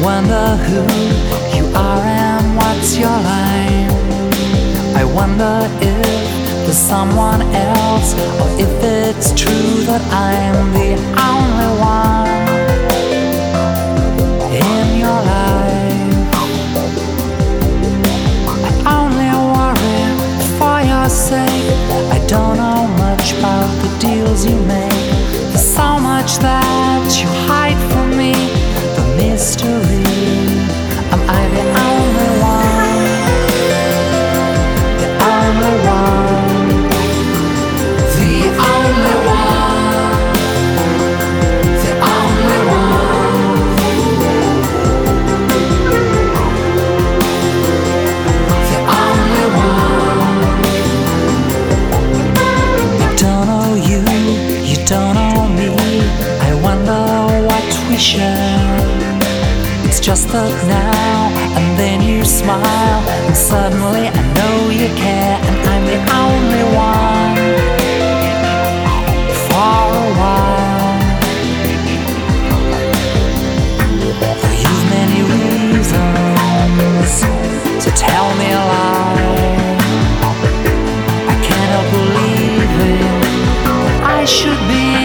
wonder who you are and what's your line. I wonder if there's someone else, or if it's true that I'm the only one in your life. I only worry for your sake. I don't know much about the deals you make. There's so much that you hide from me. The mystery. Am I the only one? The only one. The only one. The only one. The only one. I don't know you, you don't know me. I wonder what we share. It's just that now and then you smile, and suddenly I know you care, and I'm the only one for a while. You've many reasons to tell me a lie. I cannot believe it, but I should be